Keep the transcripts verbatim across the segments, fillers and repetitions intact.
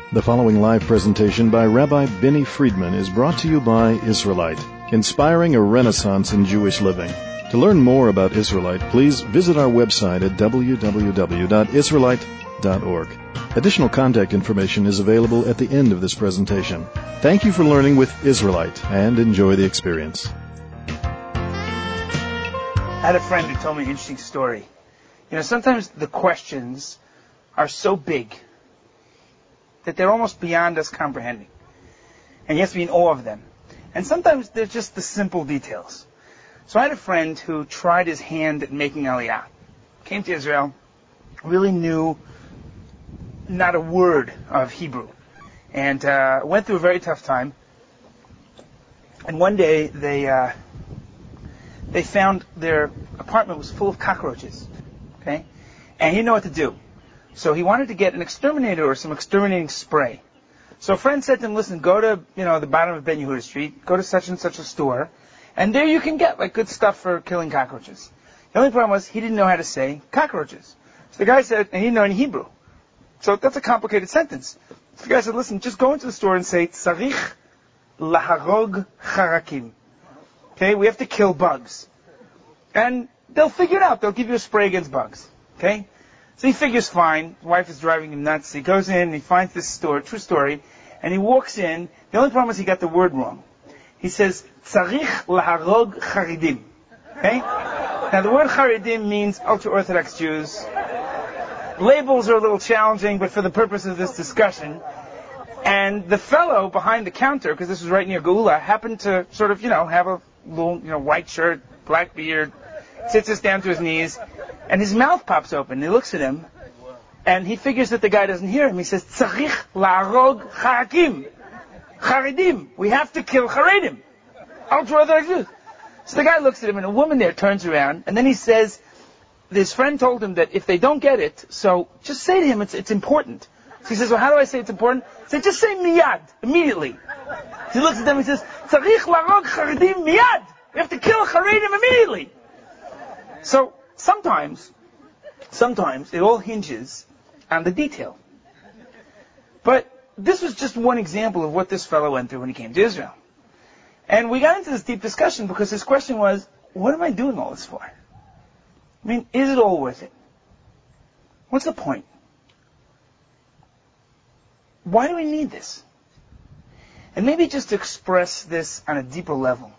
The following live presentation by Rabbi Benny Friedman is brought to you by Israelite, inspiring a renaissance in Jewish living. To learn more about Israelite, please visit our website at w w w dot israelite dot org. Additional contact information is available at the end of this presentation. Thank you for learning with Israelite, and enjoy the experience. I had a friend who told me an interesting story. You know, sometimes the questions are so big that they're almost beyond us comprehending. And you have to be in awe of them. And sometimes they're just the simple details. So I had a friend who tried his hand at making Aliyah. Came to Israel, really knew not a word of Hebrew. And uh, went through a very tough time. And one day they uh, they found their apartment was full of cockroaches. Okay? And he didn't know what to do. So he wanted to get an exterminator or some exterminating spray. So a friend said to him, listen, go to, you know, the bottom of Ben Yehuda Street, go to such and such a store, and there you can get, like, good stuff for killing cockroaches. The only problem was he didn't know how to say cockroaches. So the guy said, and he didn't know any Hebrew. So that's a complicated sentence. So the guy said, listen, just go into the store and say, tzarich laharog charakim. Okay, we have to kill bugs. And they'll figure it out. They'll give you a spray against bugs. Okay? So he figures fine. His wife is driving him nuts. He goes in and he finds this store, true story, and he walks in. The only problem is he got the word wrong. He says, tzarich laharog charidim. Okay? Now the word charidim means ultra-Orthodox Jews. Labels are a little challenging, but for the purpose of this discussion. And the fellow behind the counter, because this was right near Geula, happened to sort of, you know, have a little, you know, white shirt, black beard, sits us down to his knees, and his mouth pops open. He looks at him, and he figures that the guy doesn't hear him. He says, tzarich la'arog charakim. Charidim. We have to kill charidim. Ultra-Orthodox Jews. So the guy looks at him, and a woman there turns around, and then he says, his friend told him that if they don't get it, so just say to him it's, it's important. So he says, well, how do I say it's important? He said, just say miyad, immediately. So he looks at them and he says, tzarich la'arog charidim miyad. We have to kill charidim immediately. So, sometimes, sometimes it all hinges on the detail. But this was just one example of what this fellow went through when he came to Israel. And we got into this deep discussion because his question was, what am I doing all this for? I mean, is it all worth it? What's the point? Why do we need this? And maybe just to express this on a deeper level.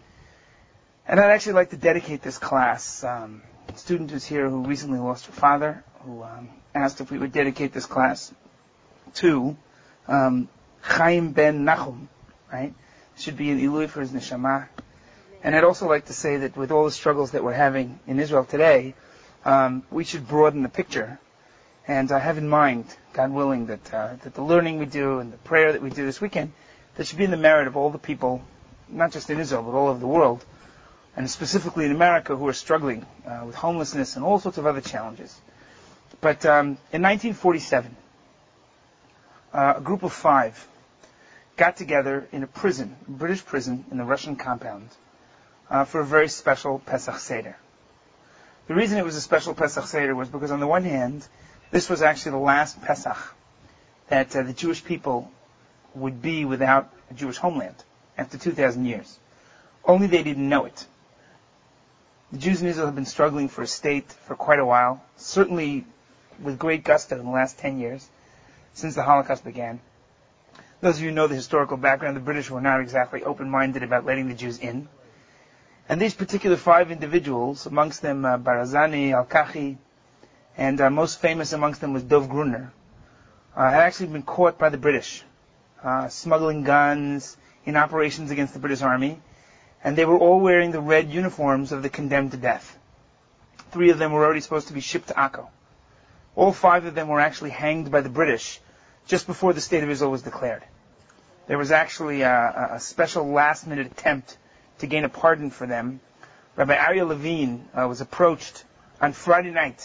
And I'd actually like to dedicate this class. Um, a student who's here who recently lost her father, who um, asked if we would dedicate this class to um, Chaim ben Nachum, right? Should be an Ilui for his neshama. And I'd also like to say that with all the struggles that we're having in Israel today, um, we should broaden the picture. And I have in mind, God willing, that uh, that the learning we do and the prayer that we do this weekend, that should be in the merit of all the people, not just in Israel, but all over the world, and specifically in America, who are struggling uh, with homelessness and all sorts of other challenges. But um, in nineteen forty-seven, uh, a group of five got together in a prison, a British prison in the Russian compound, uh, for a very special Pesach Seder. The reason it was a special Pesach Seder was because, on the one hand, this was actually the last Pesach that uh, the Jewish people would be without a Jewish homeland after two thousand years. Only they didn't know it. The Jews in Israel have been struggling for a state for quite a while, certainly with great gusto in the last ten years, since the Holocaust began. Those of you who know the historical background, the British were not exactly open-minded about letting the Jews in. And these particular five individuals, amongst them uh, Barazani, Al-Kachi, and uh, most famous amongst them was Dov Gruner, uh, had actually been caught by the British, uh, smuggling guns in operations against the British Army. And they were all wearing the red uniforms of the condemned to death. Three of them were already supposed to be shipped to Akko. All five of them were actually hanged by the British just before the State of Israel was declared. There was actually a, a special last-minute attempt to gain a pardon for them. Rabbi Aryeh Levine uh, was approached on Friday night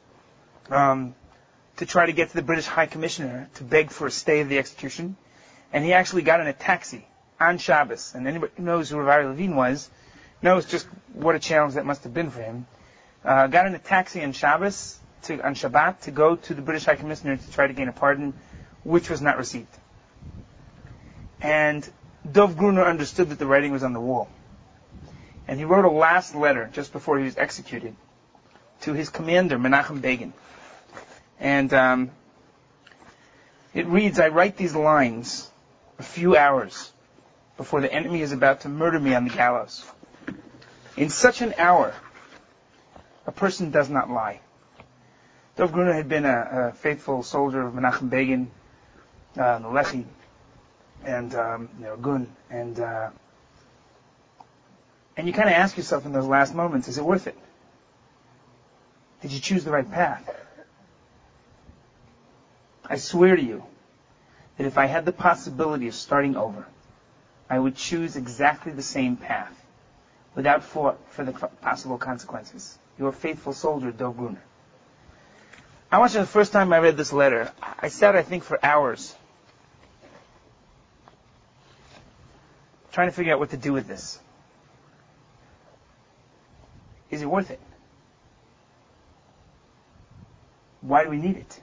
um, to try to get to the British High Commissioner to beg for a stay of the execution. And he actually got in a taxi on Shabbos. And anybody who knows who Rabbi Aryeh Levine was knows just what a challenge that must have been for him. Uh, got in a taxi on Shabbos, to, on Shabbat, to go to the British High Commissioner to try to gain a pardon, which was not received. And Dov Gruner understood that the writing was on the wall. And he wrote a last letter just before he was executed to his commander, Menachem Begin. And um, it reads, I write these lines a few hours before the enemy is about to murder me on the gallows. In such an hour, a person does not lie. Dov Gruner had been a, a faithful soldier of Menachem Begin, uh, the Lechi, and um, you know, Gun, and uh, and you kind of ask yourself in those last moments, is it worth it? Did you choose the right path? I swear to you that if I had the possibility of starting over, I would choose exactly the same path, without thought for the possible consequences. Your faithful soldier, Dov Gruner. I want you to know, the first time I read this letter, I sat, I think, for hours, trying to figure out what to do with this. Is it worth it? Why do we need it?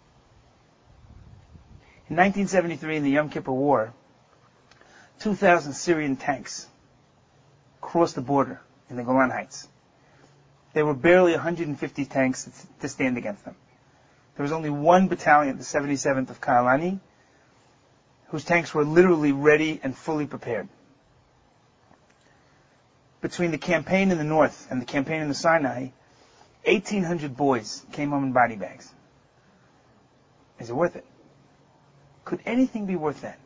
In nineteen seventy-three, in the Yom Kippur War, two thousand Syrian tanks crossed the border in the Golan Heights. There were barely one hundred fifty tanks to stand against them. There was only one battalion, the seventy-seventh of Kahalani, whose tanks were literally ready and fully prepared. Between the campaign in the north and the campaign in the Sinai, eighteen hundred boys came home in body bags. Is it worth it? Could anything be worth that?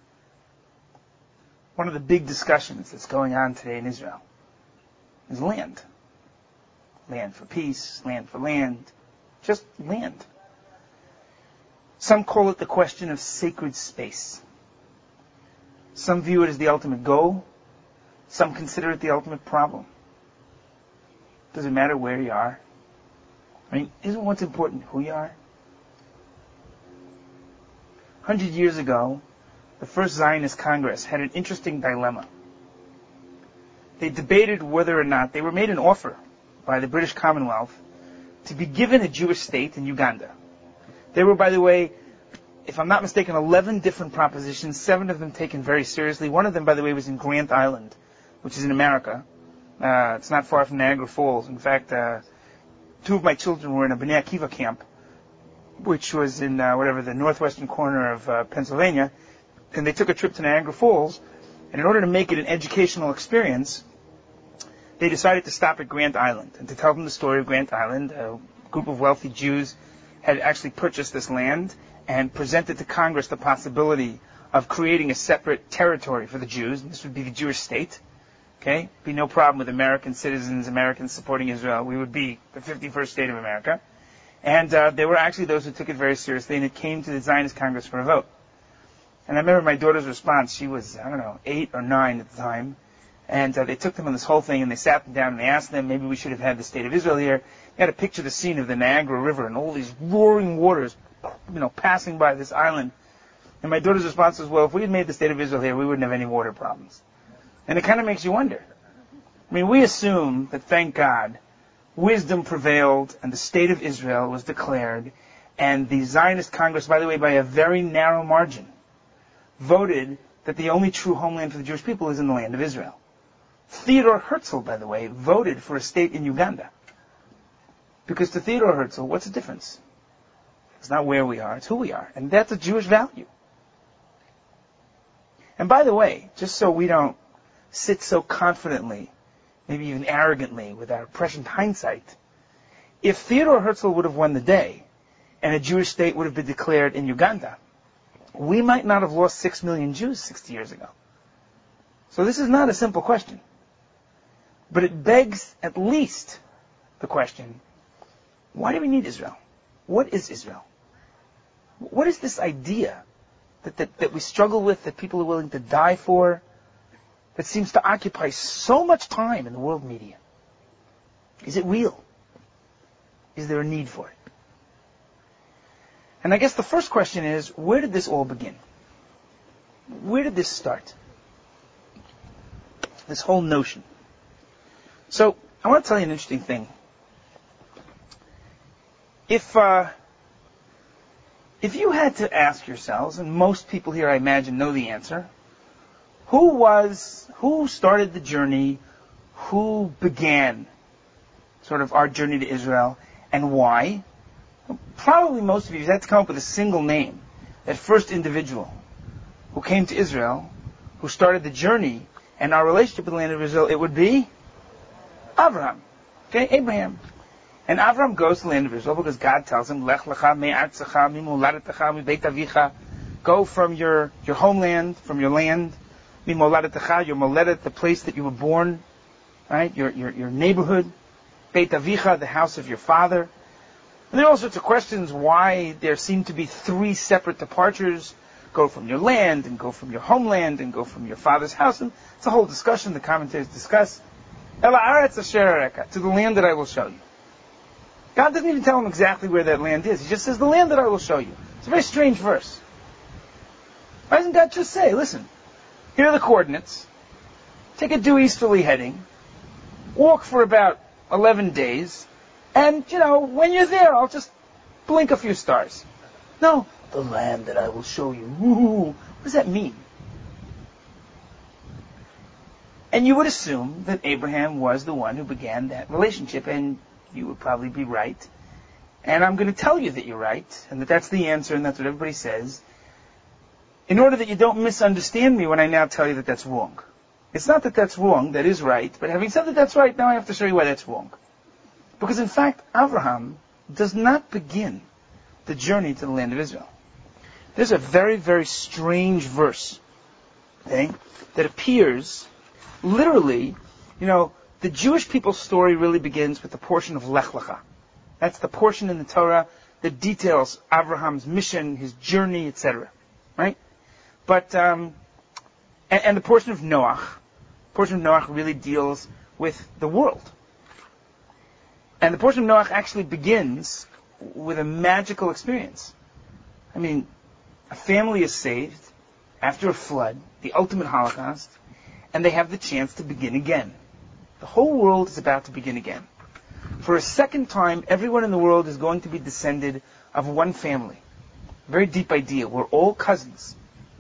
One of the big discussions that's going on today in Israel is land. Land for peace, land for land, just land. Some call it the question of sacred space. Some view it as the ultimate goal. Some consider it the ultimate problem. Does it matter where you are? I mean, isn't what's important who you are? A hundred years ago, the first Zionist Congress had an interesting dilemma. They debated whether or not they were made an offer by the British Commonwealth to be given a Jewish state in Uganda. There were, by the way, if I'm not mistaken, eleven different propositions, seven of them taken very seriously. One of them, by the way, was in Grant Island, which is in America. Uh, it's not far from Niagara Falls. In fact, uh, two of my children were in a Bnei Akiva camp, which was in uh, whatever the northwestern corner of uh, Pennsylvania, and they took a trip to Niagara Falls, and in order to make it an educational experience, they decided to stop at Grant Island and to tell them the story of Grant Island. A group of wealthy Jews had actually purchased this land and presented to Congress the possibility of creating a separate territory for the Jews, and this would be the Jewish state. Okay? Be no problem with American citizens, Americans supporting Israel. We would be the fifty-first state of America. And uh, there were actually those who took it very seriously, and it came to the Zionist Congress for a vote. And I remember my daughter's response. She was, I don't know, eight or nine at the time. And uh, they took them on this whole thing, and they sat them down, and they asked them, maybe we should have had the state of Israel here. They had to picture the scene of the Niagara River and all these roaring waters, you know, passing by this island. And my daughter's response was, well, if we had made the state of Israel here, we wouldn't have any water problems. And it kind of makes you wonder. I mean, we assume that, thank God, wisdom prevailed and the state of Israel was declared, and the Zionist Congress, by the way, by a very narrow margin, voted that the only true homeland for the Jewish people is in the land of Israel. Theodore Herzl, by the way, voted for a state in Uganda. Because to Theodore Herzl, what's the difference? It's not where we are, it's who we are. And that's a Jewish value. And by the way, just so we don't sit so confidently, maybe even arrogantly, with our prescient hindsight, if Theodore Herzl would have won the day, and a Jewish state would have been declared in Uganda, we might not have lost six million Jews sixty years ago. So this is not a simple question. But it begs at least the question, why do we need Israel? What is Israel? What is this idea that, that, that we struggle with, that people are willing to die for, that seems to occupy so much time in the world media? Is it real? Is there a need for it? And I guess the first question is, where did this all begin? Where did this start? This whole notion. So, I want to tell you an interesting thing. If, uh, if you had to ask yourselves, and most people here I imagine know the answer, who was, who started the journey, who began sort of our journey to Israel, and why? Probably most of you had to come up with a single name, that first individual who came to Israel, who started the journey and our relationship with the land of Israel, it would be Abraham. Okay, Abraham. And Abraham goes to the land of Israel because God tells him, Lech lecha me'artzecha mimoladetecha mibeit avicha. Go from your, your homeland, from your land, mimoladetecha, your moledet, the place that you were born, right? Your, your, your neighborhood. Beit avicha, the house of your father. And there are all sorts of questions why there seem to be three separate departures. Go from your land, and go from your homeland, and go from your father's house. And it's a whole discussion the commentators discuss. Ela aretz asher areka, to the land that I will show you. God doesn't even tell him exactly where that land is. He just says, the land that I will show you. It's a very strange verse. Why doesn't God just say, listen, here are the coordinates. Take a due easterly heading. Walk for about eleven days. And, you know, when you're there, I'll just blink a few stars. No, the land that I will show you. Ooh, what does that mean? And you would assume that Abraham was the one who began that relationship, and you would probably be right. And I'm going to tell you that you're right, and that that's the answer, and that's what everybody says, in order that you don't misunderstand me when I now tell you that that's wrong. It's not that that's wrong, that is right, but having said that that's right, now I have to show you why that's wrong. Because in fact, Abraham does not begin the journey to the land of Israel. There's a very, very strange verse, okay, that appears literally, you know, the Jewish people's story really begins with the portion of Lech Lecha. That's the portion in the Torah that details Abraham's mission, his journey, et cetera. Right? But um, and, and the portion of Noach, the portion of Noach really deals with the world. And the portion of Noach actually begins with a magical experience. I mean, a family is saved after a flood, the ultimate Holocaust, and they have the chance to begin again. The whole world is about to begin again. For a second time, everyone in the world is going to be descended of one family. Very deep idea. We're all cousins.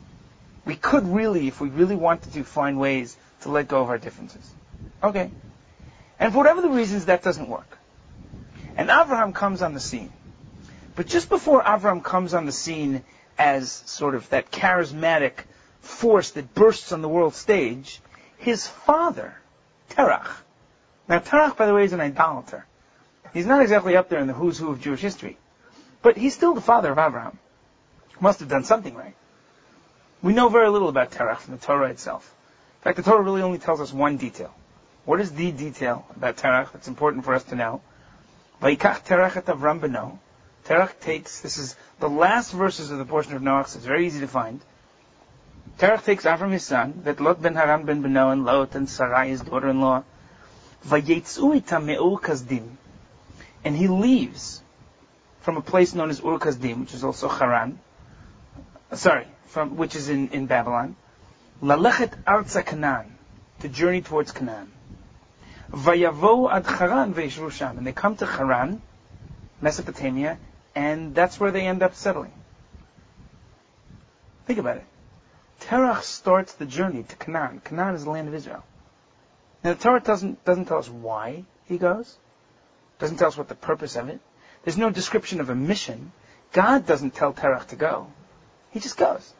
We could really, if we really wanted to, find ways to let go of our differences. Okay. And for whatever the reasons, that doesn't work. And Abraham comes on the scene. But just before Abraham comes on the scene as sort of that charismatic force that bursts on the world stage, his father, Terach. Now, Terach, by the way, is an idolater. He's not exactly up there in the who's who of Jewish history. But he's still the father of Abraham. Must have done something right. We know very little about Terach from the Torah itself. In fact, the Torah really only tells us one detail. What is the detail about Terach that's important for us to know? Vayikach Terach et Avram beno. Terach takes, this is the last verses of the portion of Noach, so it's very easy to find. Terach takes Avram his son, that Lot ben Haran ben Beno, and Lot and Sarai his daughter-in-law, Vayetzu itam me'ur Kasdim, and he leaves from a place known as Ur Kasdim, which is also Haran, sorry, from which is in, in Babylon, Lalechet arza Canaan, to journey towards Canaan. Vayavo ad Haran ve'yishru sham, and they come to Haran, Mesopotamia, and that's where they end up settling. Think about it. Terach starts the journey to Canaan. Canaan is the land of Israel. Now the Torah doesn't doesn't tell us why he goes. Doesn't tell us what the purpose of it. There's no description of a mission. God doesn't tell Terach to go. He just goes.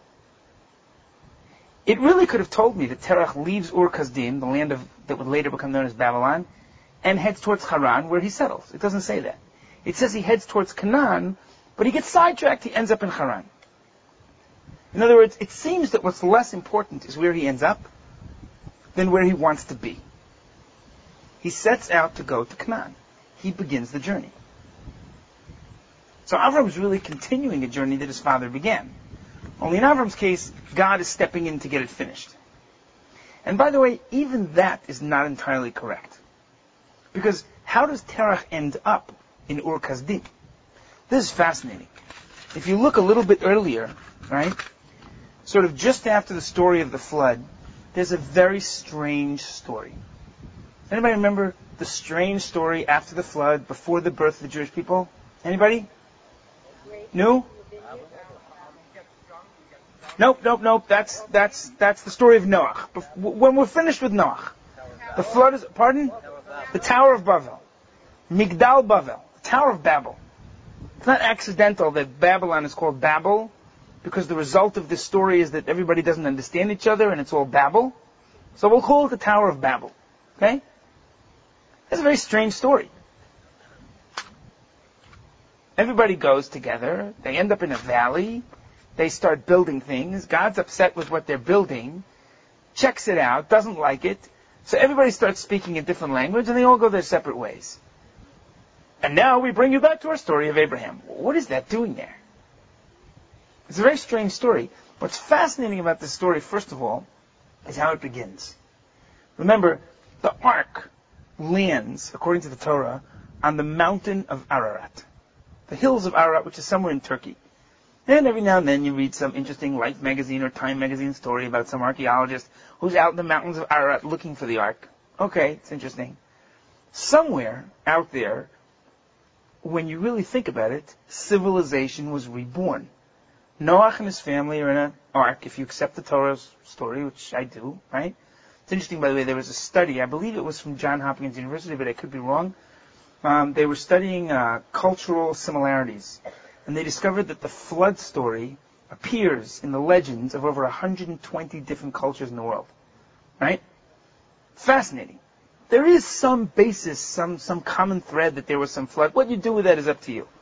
It really could have told me that Terach leaves Ur Kasdim, the land of that would later become known as Babylon, and heads towards Haran, where he settles. It doesn't say that. It says he heads towards Canaan, but he gets sidetracked. He ends up in Haran. In other words, it seems that what's less important is where he ends up than where he wants to be. He sets out to go to Canaan. He begins the journey. So Avram is really continuing a journey that his father began. Only in Avram's case, God is stepping in to get it finished. And by the way, even that is not entirely correct. Because how does Terach end up in Ur Kasdim? This is fascinating. If you look a little bit earlier, right, sort of just after the story of the flood, there's a very strange story. Anybody remember the strange story after the flood, before the birth of the Jewish people? Anybody? No? Nope, nope, nope. That's that's that's the story of Noach. When we're finished with Noach, the flood is. Pardon? The Tower of Babel, Migdal Babel, the Tower of Babel. It's not accidental that Babylon is called Babel, because the result of this story is that everybody doesn't understand each other and it's all Babel. So we'll call it the Tower of Babel. Okay? It's a very strange story. Everybody goes together. They end up in a valley. They start building things. God's upset with what they're building, checks it out, doesn't like it. So everybody starts speaking a different language, and they all go their separate ways. And now we bring you back to our story of Abraham. What is that doing there? It's a very strange story. What's fascinating about this story, first of all, is how it begins. Remember, the ark lands, according to the Torah, on the mountain of Ararat. The hills of Ararat, which is somewhere in Turkey. And every now and then you read some interesting Life magazine or Time magazine story about some archaeologist who's out in the mountains of Ararat looking for the ark. Okay, it's interesting. Somewhere out there, when you really think about it, civilization was reborn. Noach and his family are in an ark, if you accept the Torah's story, which I do, right? It's interesting, by the way, there was a study, I believe it was from Johns Hopkins University, but I could be wrong. Um, they were studying uh, cultural similarities. And they discovered that the flood story appears in the legends of over one hundred twenty different cultures in the world. Right? Fascinating. There is some basis, some, some common thread that there was some flood. What you do with that is up to you.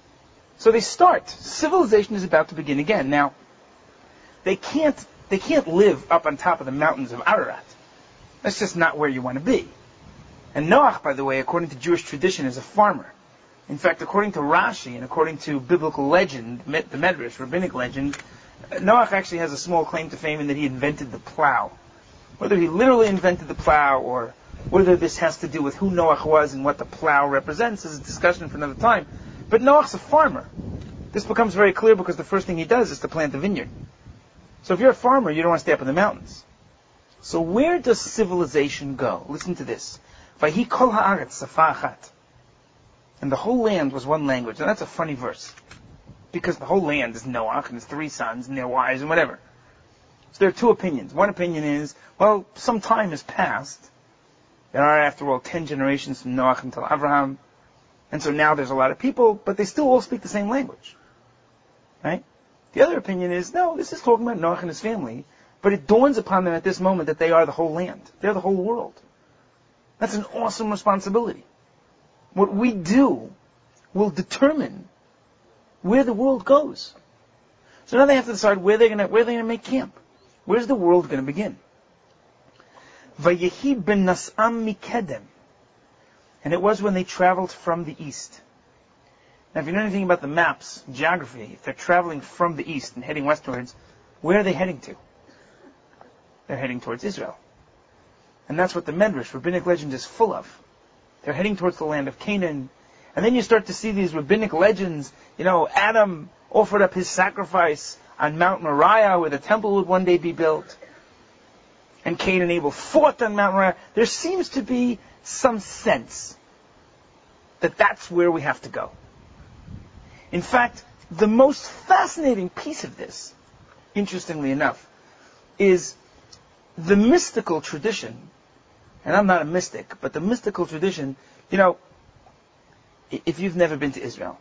So they start. Civilization is about to begin again. Now, they can't, they can't live up on top of the mountains of Ararat. That's just not where you want to be. And Noach, by the way, according to Jewish tradition, is a farmer. In fact, according to Rashi and according to biblical legend, the Medrash, rabbinic legend, Noach actually has a small claim to fame in that he invented the plow. Whether he literally invented the plow or whether this has to do with who Noach was and what the plow represents is a discussion for another time. But Noach's a farmer. This becomes very clear because the first thing he does is to plant a vineyard. So if you're a farmer, you don't want to stay up in the mountains. So where does civilization go? Listen to this. Vayhi kol haaretz safa achat. And the whole land was one language. Now that's a funny verse. Because the whole land is Noach and his three sons and their wives and whatever. So there are two opinions. One opinion is, well, some time has passed. There are, after all, ten generations from Noach until Abraham. And so now there's a lot of people, but they still all speak the same language. Right? The other opinion is, no, this is talking about Noach and his family, but it dawns upon them at this moment that they are the whole land. They're the whole world. That's an awesome responsibility. What we do will determine where the world goes. So now they have to decide where they're going to where they're going to make camp. Where's the world going to begin? Vayehi ben Nas'am mikedem, and it was when they traveled from the east. Now, if you know anything about the maps, geography, if they're traveling from the east and heading westwards, where are they heading to? They're heading towards Israel, and that's what the Medrash, rabbinic legend, is full of. They're heading towards the land of Canaan. And then you start to see these rabbinic legends. You know, Adam offered up his sacrifice on Mount Moriah, where the temple would one day be built. And Cain and Abel fought on Mount Moriah. There seems to be some sense that that's where we have to go. In fact, the most fascinating piece of this, interestingly enough, is the mystical tradition. And I'm not a mystic, but the mystical tradition, you know, if you've never been to Israel,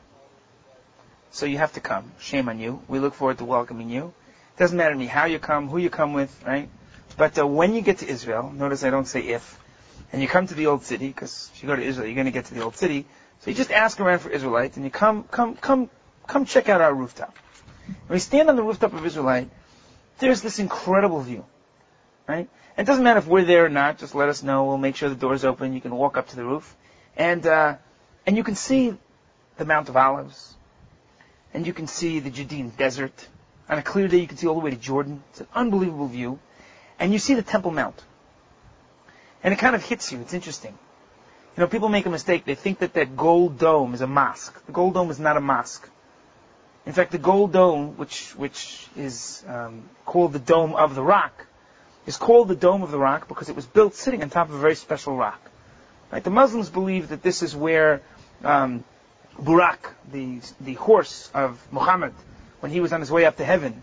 so you have to come. Shame on you. We look forward to welcoming you. It doesn't matter to me how you come, who you come with, right? But uh, when you get to Israel, notice I don't say if, and you come to the old city, because if you go to Israel, you're going to get to the old city. So you just ask around for Israelites, and you come, come, come, come check out our rooftop. When we stand on the rooftop of Israelite, there's this incredible view, right? And it doesn't matter if we're there or not. Just let us know. We'll make sure the door's open. You can walk up to the roof. And uh, and you can see the Mount of Olives. And you can see the Judean desert. On a clear day, you can see all the way to Jordan. It's an unbelievable view. And you see the Temple Mount. And it kind of hits you. It's interesting. You know, people make a mistake. They think that that gold dome is a mosque. The gold dome is not a mosque. In fact, the gold dome, which which is um, called the Dome of the Rock, is called the Dome of the Rock because it was built sitting on top of a very special rock. Right? The Muslims believe that this is where um, Burak, the the horse of Muhammad, when he was on his way up to heaven,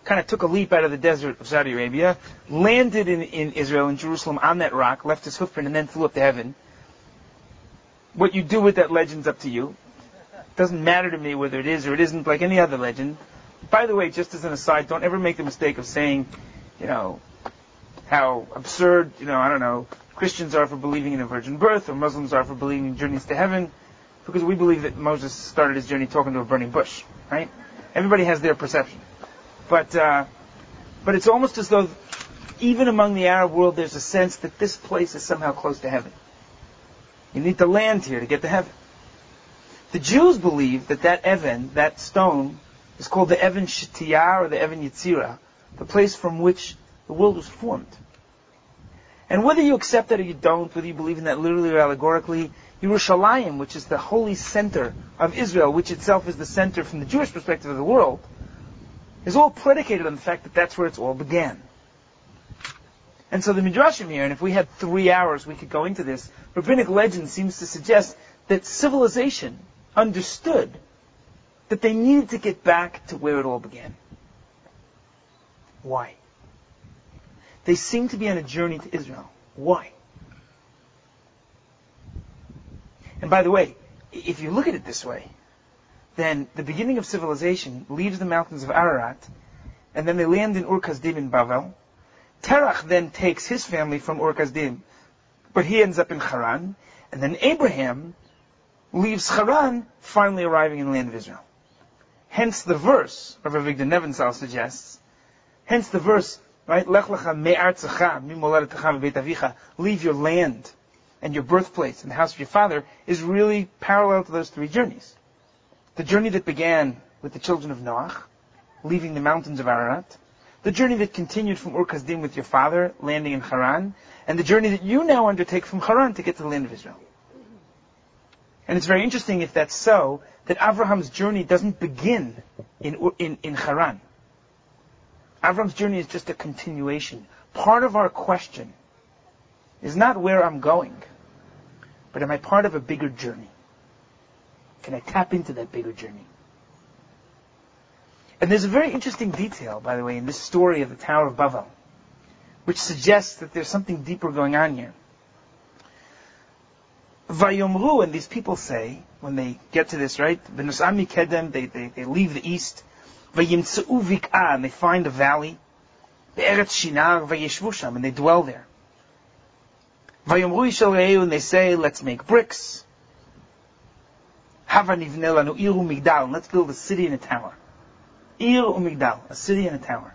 kind of took a leap out of the desert of Saudi Arabia, landed in, in Israel, in Jerusalem, on that rock, left his hoofprint, and then flew up to heaven. What you do with that legend's up to you. It doesn't matter to me whether it is or it isn't, like any other legend. By the way, just as an aside, don't ever make the mistake of saying, you know, how absurd, you know, I don't know, Christians are for believing in a virgin birth, or Muslims are for believing in journeys to heaven, because we believe that Moses started his journey talking to a burning bush, right? Everybody has their perception. But, uh, but it's almost as though, even among the Arab world, there's a sense that this place is somehow close to heaven. You need to land here to get to heaven. The Jews believe that that Evan, that stone, is called the Evan Shetiyah or the Evan Yetzirah, the place from which the world was formed. And whether you accept that or you don't, whether you believe in that literally or allegorically, Yerushalayim, which is the holy center of Israel, which itself is the center from the Jewish perspective of the world, is all predicated on the fact that that's where it's all began. And so the Midrashim here, and if we had three hours we could go into this, rabbinic legend seems to suggest that civilization understood that they needed to get back to where it all began. Why? They seem to be on a journey to Israel. Why? And by the way, if you look at it this way, then the beginning of civilization leaves the mountains of Ararat, and then they land in Ur Kasdim in Bavel. Terach then takes his family from Ur Kasdim, but he ends up in Haran, and then Abraham leaves Haran, finally arriving in the land of Israel. Hence the verse, Rav Avigdor Nebenzahl suggests, hence the verse, right, Lech lecha me'artzecha, mimoledetecha v'beit avicha, leave your land and your birthplace and the house of your father, is really parallel to those three journeys. The journey that began with the children of Noach, leaving the mountains of Ararat, the journey that continued from Ur Kasdim with your father, landing in Haran, and the journey that you now undertake from Haran to get to the land of Israel. And it's very interesting, if that's so, that Avraham's journey doesn't begin in, in, in Haran. Avraham's journey is just a continuation. Part of our question is not where I'm going, but am I part of a bigger journey? Can I tap into that bigger journey? And there's a very interesting detail, by the way, in this story of the Tower of Bavel, which suggests that there's something deeper going on here. Vayomru, and these people say, when they get to this, right? V'nosam mikedem, they, they, they leave the east. Vayimtzeu vik'ah, and they find a valley. Be'eretz shinar, vayeshvu sham, and they dwell there. Vayomru yishal re'eu, and they say, let's make bricks. Hava nivne lanu ir u'migdal, and let's build a city and a tower. Ir u'migdal, a city and a tower.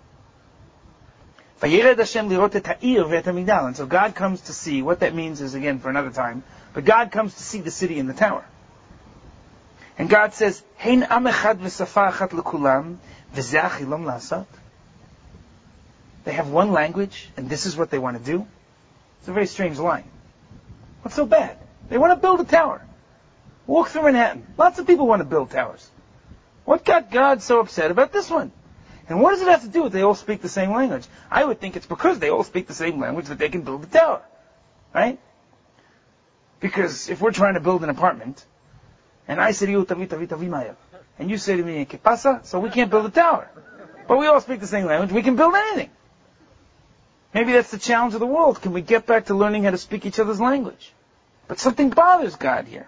Vayered Hashem lirot et ha'ir ve'et ha'migdal, and so God comes to see. What that means is, again, for another time, but God comes to see the city and the tower. And God says, Hein am echad v'safa achat l'kulam, v'zeh achilam la'asat. They have one language, and this is what they want to do. It's a very strange line. What's so bad? They want to build a tower. Walk through Manhattan. Lots of people want to build towers. What got God so upset about this one? And what does it have to do with they all speak the same language? I would think it's because they all speak the same language that they can build a tower. Right? Because if we're trying to build an apartment, and I say to you, tavi, tavi, tavi, maya, and you say to me, que pasa? So we can't build a tower. But we all speak the same language, we can build anything. Maybe that's the challenge of the world. Can we get back to learning how to speak each other's language? But something bothers God here.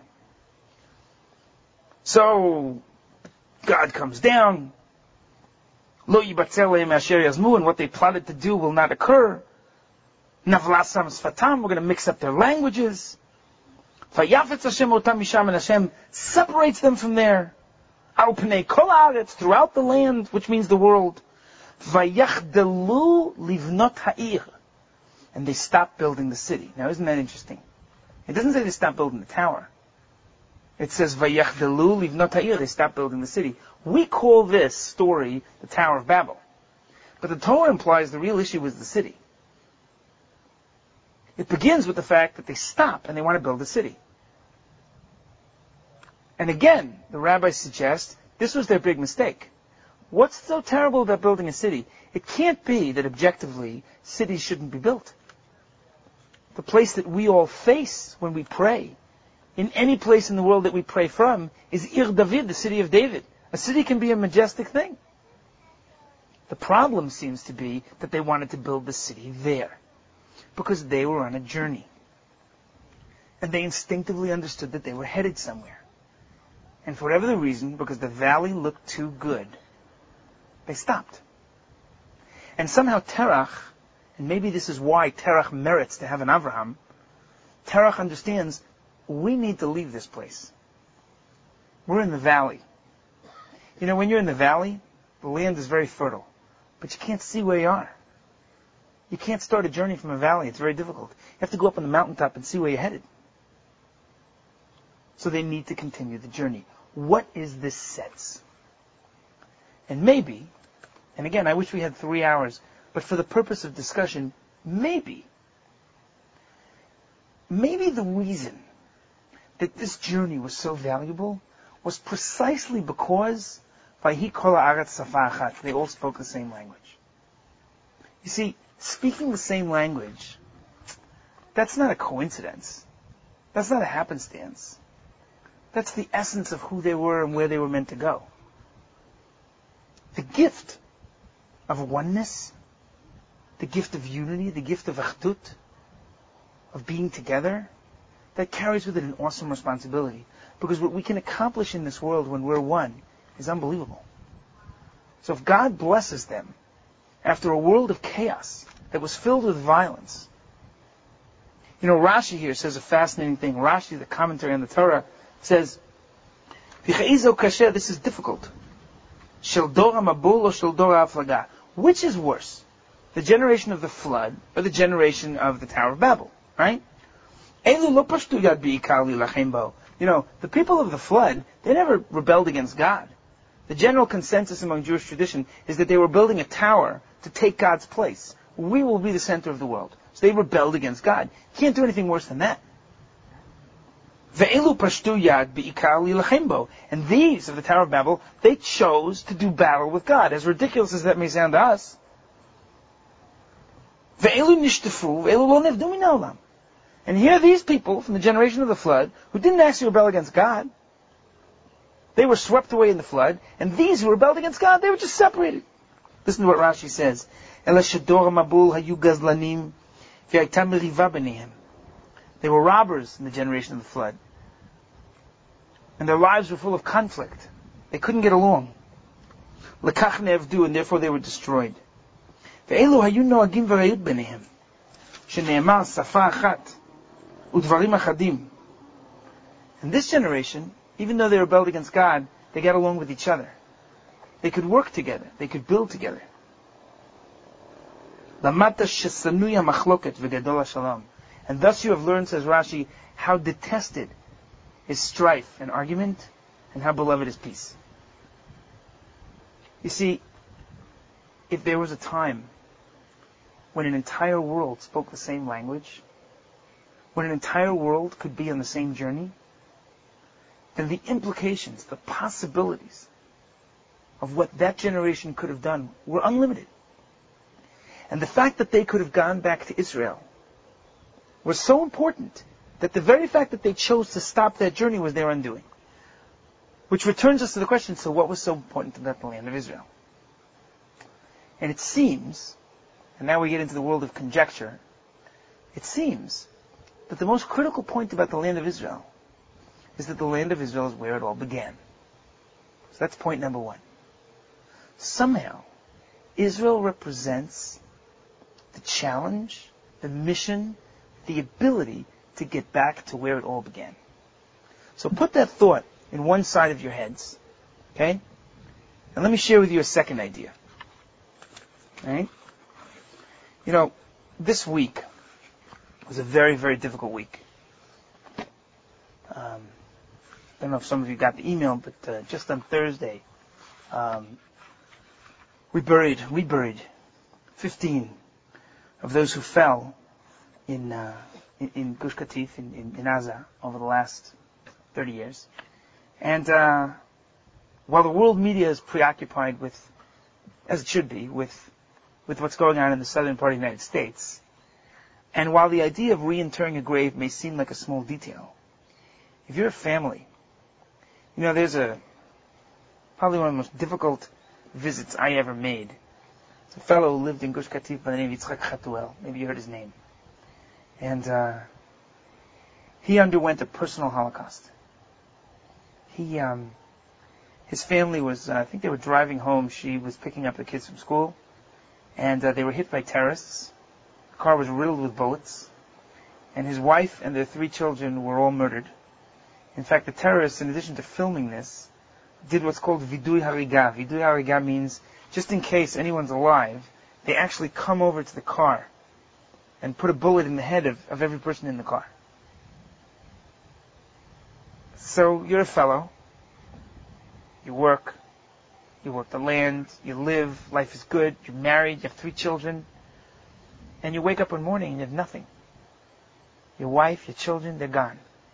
So, God comes down. Lo yibatzer lehem asher yazmu, and what they plotted to do will not occur. Navlasam sfatam, we're going to mix up their languages. Vayafetz Hashem otam misham, and Hashem separates them from there. Al pnei kol haaretz, throughout the land, which means the world. Vayachdelu livnot ha'ir, and they stop building the city. Now, isn't that interesting? It doesn't say they stop building the tower. It says Vayachdelu livnot ha'ir, they stop building the city. We call this story the Tower of Babel, but the Torah implies the real issue is the city. It begins with the fact that they stop and they want to build a city. And again, the rabbis suggest this was their big mistake. What's so terrible about building a city? It can't be that objectively cities shouldn't be built. The place that we all face when we pray, in any place in the world that we pray from, is Ir David, the city of David. A city can be a majestic thing. The problem seems to be that they wanted to build the city there, because they were on a journey. And they instinctively understood that they were headed somewhere. And for whatever the reason, because the valley looked too good, they stopped. And somehow Terach, and maybe this is why Terach merits to have an Avraham, Terach understands, we need to leave this place. We're in the valley. You know, when you're in the valley, the land is very fertile, but you can't see where you are. You can't start a journey from a valley. It's very difficult. You have to go up on the mountaintop and see where you're headed. So they need to continue the journey. What is this sense? And maybe, and again, I wish we had three hours, but for the purpose of discussion, maybe, maybe the reason that this journey was so valuable was precisely because Vayhi kol haaretz safa achat, they all spoke the same language. You see, speaking the same language, that's not a coincidence. That's not a happenstance. That's the essence of who they were and where they were meant to go. The gift of oneness, the gift of unity, the gift of achdut, of being together, that carries with it an awesome responsibility. Because what we can accomplish in this world when we're one is unbelievable. So if God blesses them after a world of chaos that was filled with violence, you know, Rashi here says a fascinating thing. Rashi, the commentary on the Torah, says, this is difficult. Which is worse? The generation of the flood or the generation of the Tower of Babel? Right? You know, the people of the flood, they never rebelled against God. The general consensus among Jewish tradition is that they were building a tower to take God's place. We will be the center of the world. So they rebelled against God. You can't do anything worse than that. And these of the Tower of Babel, they chose to do battle with God, as ridiculous as that may sound to us. And here are these people from the generation of the flood who didn't actually rebel against God. They were swept away in the flood, and these who rebelled against God, they were just separated. Listen to what Rashi says. They were robbers in the generation of the flood. And their lives were full of conflict. They couldn't get along. Lekach ne'avdu, and therefore they were destroyed. Ve'elu hayu noagim v'rayut b'nehem. Shene'emar safa achat. Udvarim achadim. In this generation, even though they rebelled against God, they got along with each other. They could work together. They could build together. Lamata shesanuya machloket v'gadol shalom. And thus you have learned, says Rashi, how detested is strife and argument, and how beloved is peace. You see, if there was a time when an entire world spoke the same language, when an entire world could be on the same journey, then the implications, the possibilities of what that generation could have done were unlimited. And the fact that they could have gone back to Israel was so important that the very fact that they chose to stop that journey was their undoing. Which returns us to the question, so what was so important about the land of Israel? And it seems, and now we get into the world of conjecture, it seems that the most critical point about the land of Israel is that the land of Israel is where it all began. So that's point number one. Somehow, Israel represents the challenge, the mission, the ability to get back to where it all began. So put that thought in one side of your heads, okay? And let me share with you a second idea. All right? You know, this week was a very, very difficult week. Um, I don't know if some of you got the email, but uh, just on Thursday, um, we buried, we buried fifteen of those who fell in uh, in, in Gush Katif, in, in, in Gaza, over the last thirty years. And uh, while the world media is preoccupied with, as it should be, with with what's going on in the southern part of the United States, and while the idea of reinterring a grave may seem like a small detail, if you're a family, you know, there's a probably one of the most difficult visits I ever made It's a fellow who lived in Gush Katif by the name of Yitzchak Chatuel. Maybe you heard his name. And uh, he underwent a personal Holocaust. He, um, his family was, uh, I think they were driving home. She was picking up the kids from school, and uh, they were hit by terrorists. The car was riddled with bullets, and his wife and their three children were all murdered. In fact, the terrorists, in addition to filming this, did what's called vidui hariga. Vidui hariga means, just in case anyone's alive, they actually come over to the car and put a bullet in the head of, of every person in the car. So you're a fellow. You work. You work the land. You live. Life is good. You're married. You have three children. And you wake up one morning and you have nothing. Your wife, your children, they're gone.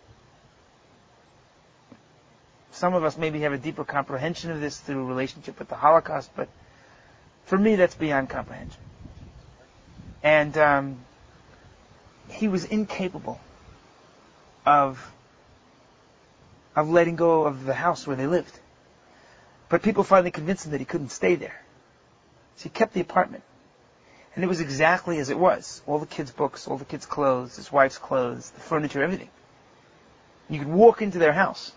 Some of us maybe have a deeper comprehension of this through a relationship with the Holocaust, but for me, that's beyond comprehension. And um, he was incapable of of letting go of the house where they lived. But people finally convinced him that he couldn't stay there. So he kept the apartment. And it was exactly as it was. All the kids' books, all the kids' clothes, his wife's clothes, the furniture, everything. You could walk into their house.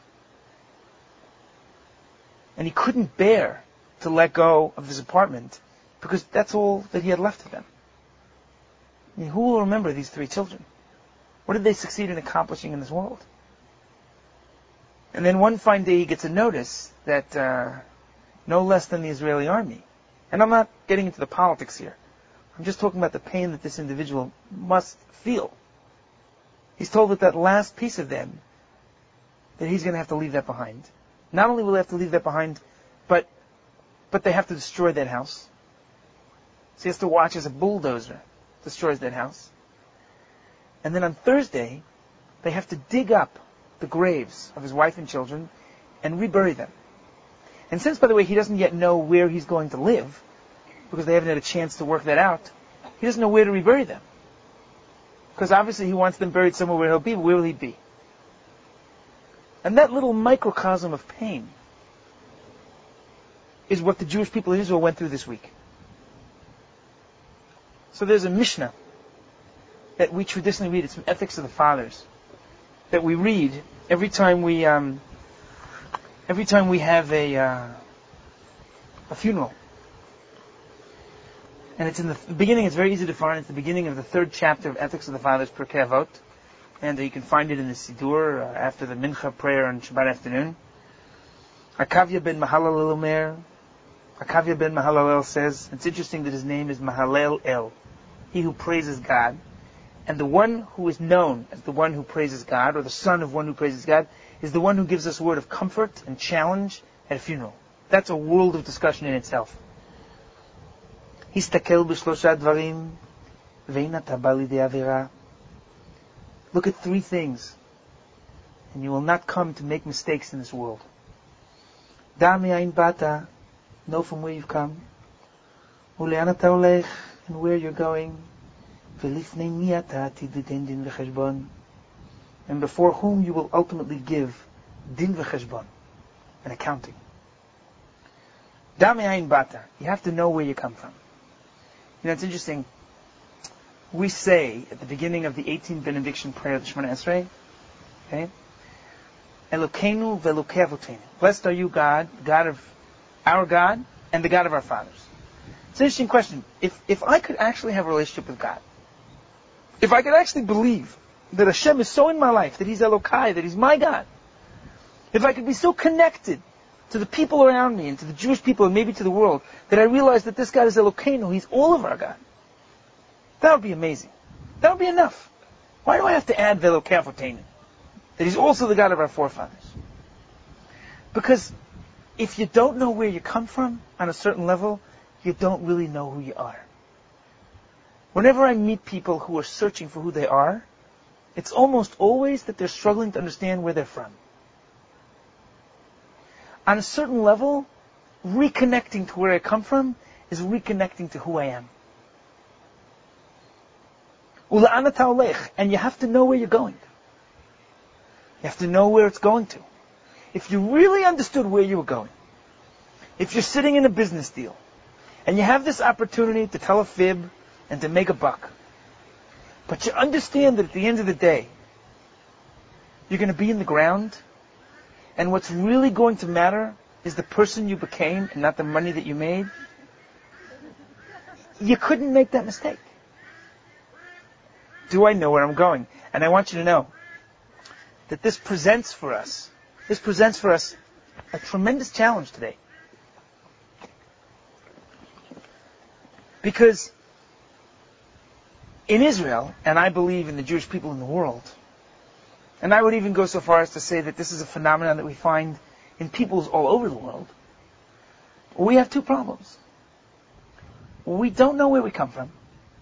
And he couldn't bear to let go of his apartment because that's all that he had left of them. I mean, who will remember these three children? What did they succeed in accomplishing in this world? And then one fine day he gets a notice that uh, no less than the Israeli army, and I'm not getting into the politics here, I'm just talking about the pain that this individual must feel. He's told that that last piece of them, that he's going to have to leave that behind. Not only will they have to leave that behind, but but they have to destroy that house. So he has to watch as a bulldozer destroys that house. And then on Thursday, they have to dig up the graves of his wife and children and rebury them. And since, by the way, he doesn't yet know where he's going to live, because they haven't had a chance to work that out, he doesn't know where to rebury them. Because obviously he wants them buried somewhere where he'll be, but where will he be? And that little microcosm of pain is what the Jewish people of Israel went through this week. So there's a Mishnah that we traditionally read. It's from Ethics of the Fathers that we read every time we um, every time we have a uh, a funeral. And it's in the beginning. It's very easy to find. It's the beginning of the third chapter of Ethics of the Fathers, Pirkei Avot. And uh, you can find it in the Siddur uh, after the Mincha prayer on Shabbat afternoon. Akavya ben Mahalalel Omer. Akavya ben Mahalalel says, it's interesting that his name is Mahalel El, he who praises God. And the one who is known as the one who praises God, or the son of one who praises God, is the one who gives us a word of comfort and challenge at a funeral. That's a world of discussion in itself. Histakel b'shlosha dvarim ve'ina taba lidei avera. Look at three things, and you will not come to make mistakes in this world. Da me'ayin bata, know from where you've come. Ule'an ata olech, and where you're going. Ve'lifnei mi ata tidin din v'cheshbon, and before whom you will ultimately give din v'cheshbon, an accounting. Da me'ayin bata, you have to know where you come from. You know, it's interesting. We say at the beginning of the eighteenth benediction prayer of the Shemona Esrei, okay, Elokeinu ve'elokei avoteinu. Blessed are you, God, God of our God, and the God of our fathers. It's an interesting question. If if I could actually have a relationship with God, if I could actually believe that Hashem is so in my life, that He's Elokai, that He's my God, if I could be so connected to the people around me and to the Jewish people and maybe to the world, that I realize that this God is Elokeinu, He's all of our God, that would be amazing. That would be enough. Why do I have to add ve'elokei avoteinu? That He's also the God of our forefathers. Because if you don't know where you come from on a certain level, you don't really know who you are. Whenever I meet people who are searching for who they are, it's almost always that they're struggling to understand where they're from. On a certain level, reconnecting to where I come from is reconnecting to who I am. Ule'an ata olech, and you have to know where you're going. You have to know where it's going to. If you really understood where you were going, if you're sitting in a business deal, And you have this opportunity to tell a fib and to make a buck. But you understand that at the end of the day, you're going to be in the ground, and what's really going to matter is the person you became and not the money that you made. You couldn't make that mistake. Do I know where I'm going? And I want you to know that this presents for us, this presents for us a tremendous challenge today. Because in Israel, and I believe in the Jewish people in the world, and I would even go so far as to say that this is a phenomenon that we find in peoples all over the world, we have two problems. We don't know where we come from.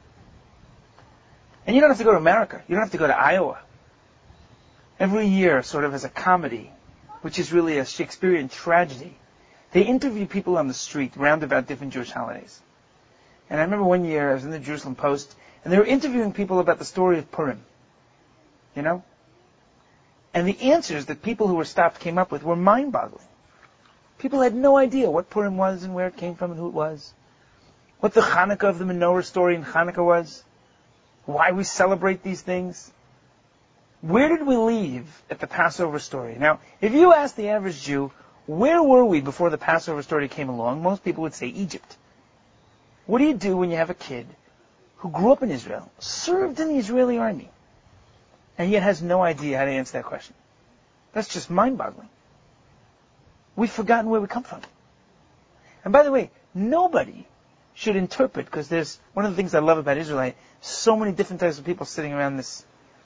And you don't have to go to America. You don't have to go to Iowa. Every year, sort of as a comedy, which is really a Shakespearean tragedy, they interview people on the street round about different Jewish holidays. And I remember one year I was in the Jerusalem Post, and they were interviewing people about the story of Purim. You know? And the answers that people who were stopped came up with were mind-boggling. People had no idea what Purim was and where it came from and who it was. What the Hanukkah of the menorah story in Hanukkah was. Why we celebrate these things. Where did we leave at the Passover story? Now, if you ask the average Jew, where were we before the Passover story came along, most people would say Egypt. What do you do when you have a kid who grew up in Israel, served in the Israeli army, and yet has no idea how to answer that question? That's just mind-boggling. We've forgotten where we come from. And by the way, nobody should interpret, because there's one of the things I love about Israelite, so many different types of people sitting around this,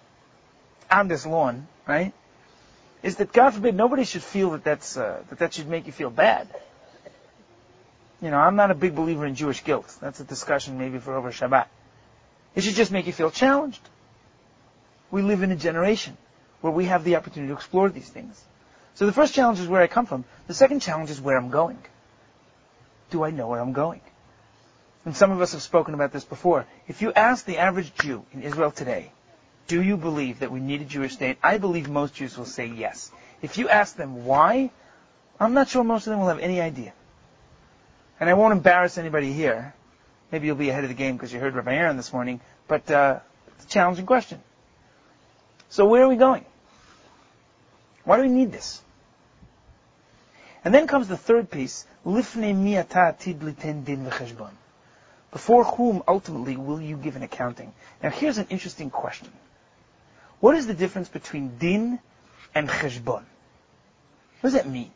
on this lawn, right? Is that, God forbid, nobody should feel that that's, uh, that that should make you feel bad. You know, I'm not a big believer in Jewish guilt. That's a discussion maybe for over Shabbat. It should just make you feel challenged. We live in a generation where we have the opportunity to explore these things. So the first challenge is where I come from. The second challenge is where I'm going. Do I know where I'm going? And some of us have spoken about this before. If you ask the average Jew in Israel today, do you believe that we need a Jewish state? I believe most Jews will say yes. If you ask them why, I'm not sure most of them will have any idea. And I won't embarrass anybody here. Maybe you'll be ahead of the game because you heard Rabbi Aaron this morning, but uh, it's a challenging question. So where are we going? Why do we need this? And then comes the third piece, Lifnei mi ata atid liten din v'cheshbon. Before whom ultimately will you give an accounting? Now here's an interesting question. What is the difference between din and cheshbon? What does that mean?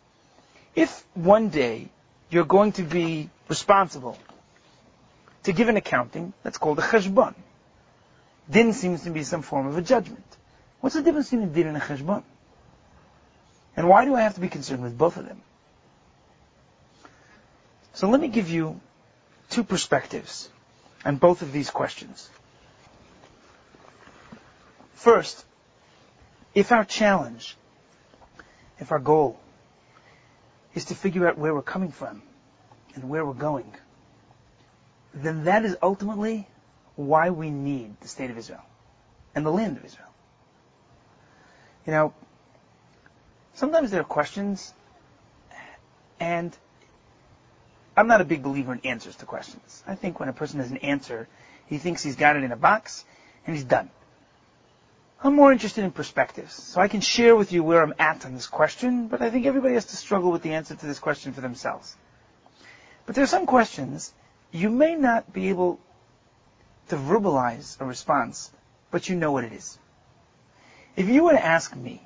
If one day you're going to be responsible to give an accounting, that's called a cheshbon. Din seems to be some form of a judgment. What's the difference between a din and a cheshbon? And why do I have to be concerned with both of them? So let me give you two perspectives on both of these questions. First, if our challenge, if our goal is to figure out where we're coming from and where we're going, then that is ultimately why we need the state of Israel and the land of Israel. You know, sometimes there are questions, and I'm not a big believer in answers to questions. I think when a person has an answer, he thinks he's got it in a box, and he's done. I'm more interested in perspectives, so I can share with you where I'm at on this question, but I think everybody has to struggle with the answer to this question for themselves. But there are some questions you may not be able to verbalize a response, but you know what it is. If you were to ask me,